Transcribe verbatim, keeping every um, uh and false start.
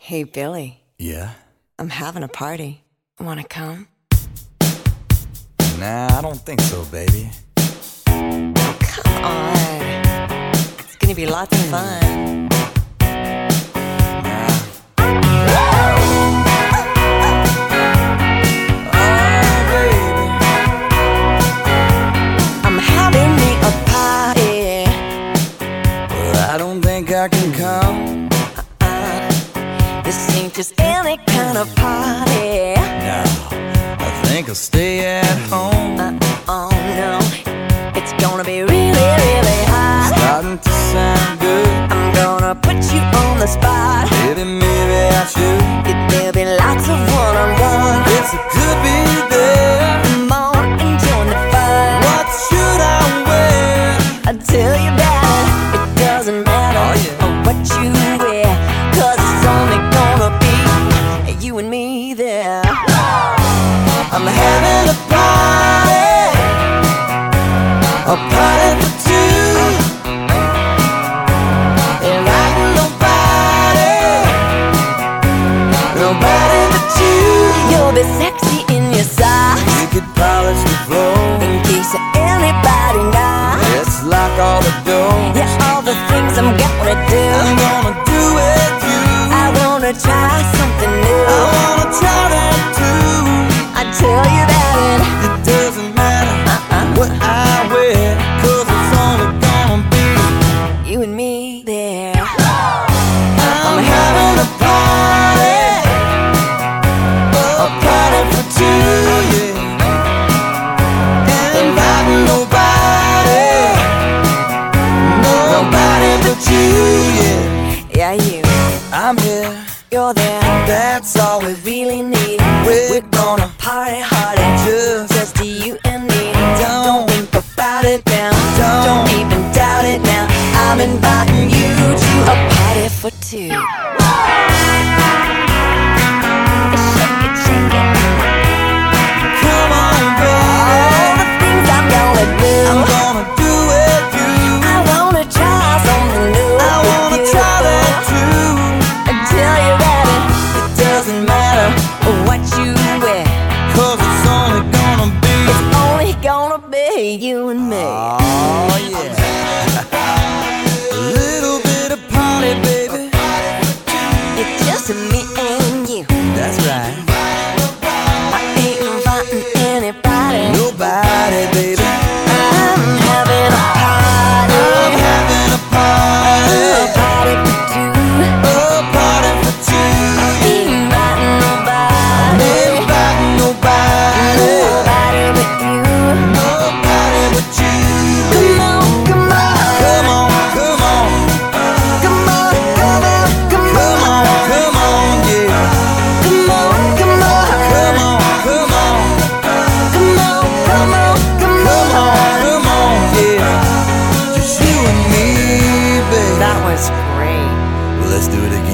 Hey, Billy. Yeah? I'm having a party. Wanna come? Nah, I don't think so, baby. Oh, come on. It's gonna be lots of fun. Nah. I'm having me a party. Well, I don't think I can come. uh-uh. This ain't just any kind of party. No, I think I'll stay at home. uh, Oh no, it's gonna be really, really hot. Starting to sound good. I'm gonna put you on the spot. Baby, maybe I should. There'll be lots of one-on-one. Yes, it could be there. Come on and join the fun. What should I wear? I tell you that it doesn't matter Oh, yeah. what you wear, 'cause it's only gonna be you and me there. I'm having a party, a party for two. There ain't nobody, nobody but you. You'll be sexy in your socks, We could polish the floor. in case anybody knocks. Let's lock all the doors. Yeah, all the things I'm gonna do. I'm gonna do it, you. I wanna try something new. I wanna try that too. I tell you that It doesn't matter uh-uh. what I wear, 'cause it's only gonna be you and me there. I'm having a party, a party for two, yeah. Inviting nobody, nobody but you, yeah. Yeah, you. I'm here, You're there. that's all we Really need. We're gonna party hard and just just you and me. Don't Don't think about it now. Don't. Don't even doubt it now. I'm inviting you to a party for two. Shake it, shake it. come on, All baby. the things I'm gonna do. I'm gonna do it, you. I wanna try something new. I wanna with try you. that too. I tell you that it, it doesn't matter what you wear. 'Cause it's only gonna be It's only gonna be you and me. oh yeah. A little bit of party, baby. It's just me and you. That's right. I ain't inviting anybody. Nobody, baby. I'm having a party. I'm having a party, A party for two. a party for two. Ain't inviting nobody. Inviting nobody, Nobody but you. nobody but you. Come on, come on. Come on, come on, Come on, come on, come come on. on, come on, yeah. Come on, come on. Come on, come on, Come on, come on, come come on. on, come on, yeah. Just you and me, baby. That was great. Well, let's do it again.